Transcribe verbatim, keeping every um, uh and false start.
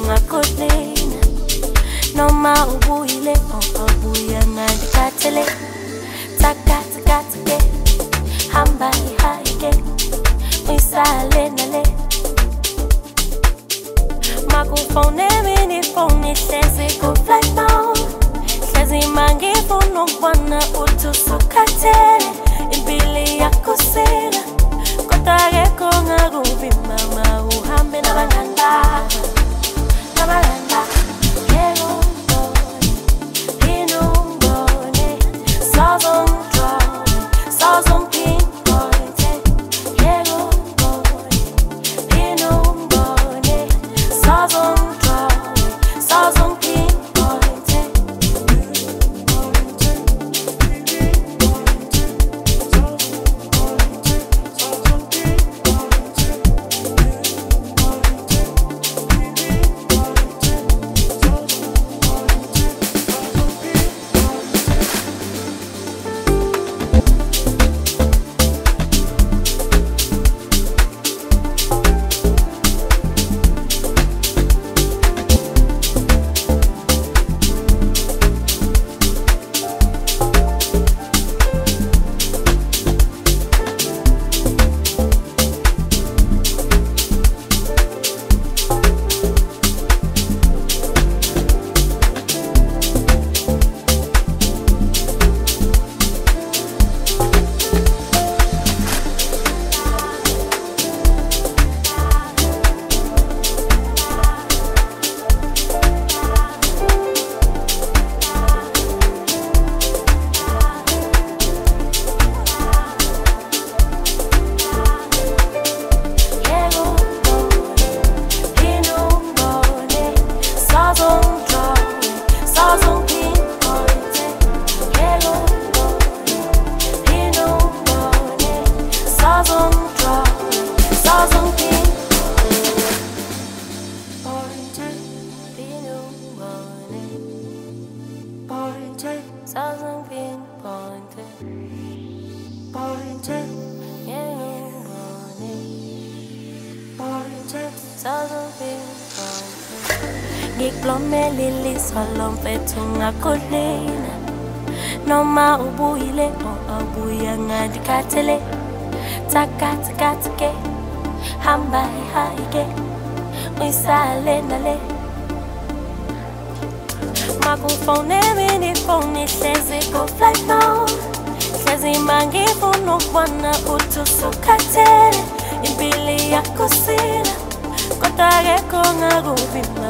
ngakoleni noma ubuyile obuya ngandikhathele takathi kathi ke hamba ihayike uyisale nale makufone mini phone ihlezi ku flight mode hlezi mangifuna ukubona uthi usukhathele impilo yakosela kodwa akekho ngakubi mama uhambe nabangani bakho nabangani bakho yebo ngibone ngibone sazongijwayela sazongipinpointe yebo ngibone ngibone sazongijwayela sazongipinpointe ngakoleni noma ubuyile obuya ngandikhathele takathi kathi ke hamba ihayike uyisale nale makufone mini phone ihlezi ku flight mode hlezi mangifuna ukubona uthi usukhathele impilo yakosela kodwa akekho ngakubi